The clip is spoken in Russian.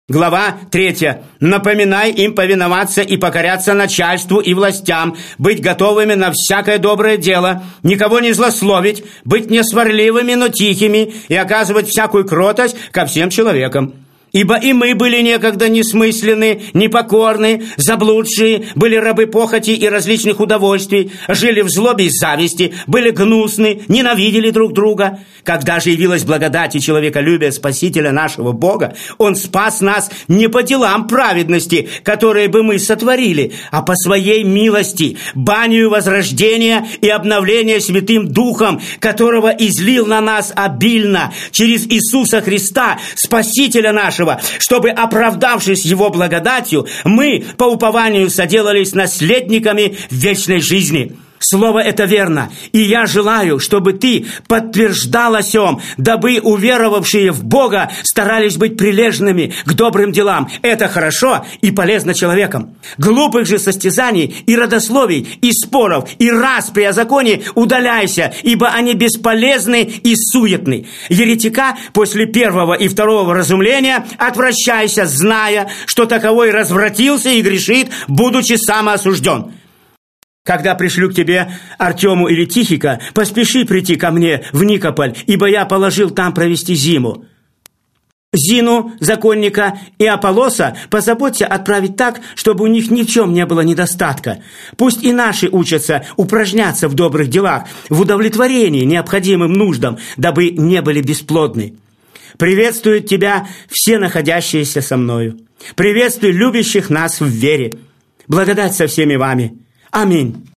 Глава 3. «Напоминай им повиноваться и покоряться начальству и властям, быть готовыми на всякое доброе дело, никого не злословить, быть не сварливыми, но тихими и оказывать всякую кротость ко всем человекам. Ибо и мы были некогда несмысленны, непокорны, заблудшие, были рабы похоти и различных удовольствий, жили в злобе и зависти, были гнусны, ненавидели друг друга. Когда же явилась благодать и человеколюбие Спасителя нашего Бога, Он спас нас не по делам праведности, которые бы мы сотворили, а по Своей милости, банию возрождения и обновления Святым Духом, которого излил на нас обильно через Иисуса Христа, Спасителя нашего, чтобы, оправдавшись Его благодатью, мы по упованию соделались наследниками вечной жизни». Слово это верно, и я желаю, чтобы ты подтверждал о сем, дабы уверовавшие в Бога старались быть прилежными к добрым делам. Это хорошо и полезно человеком. Глупых же состязаний и родословий, и споров, и распри о законе удаляйся, ибо они бесполезны и суетны. Еретика после первого и второго вразумления отвращайся, зная, что таковой развратился и грешит, будучи самоосужден. Когда пришлю к тебе Артему или Тихика, поспеши прийти ко мне в Никополь, ибо я положил там провести зиму. Зину, законника, и Аполлоса позаботься отправить так, чтобы у них ни в чем не было недостатка. Пусть и наши учатся упражняться в добрых делах, в удовлетворении необходимым нуждам, дабы не были бесплодны. Приветствуют тебя все находящиеся со мною. Приветствуй любящих нас в вере. Благодать со всеми вами. Аминь.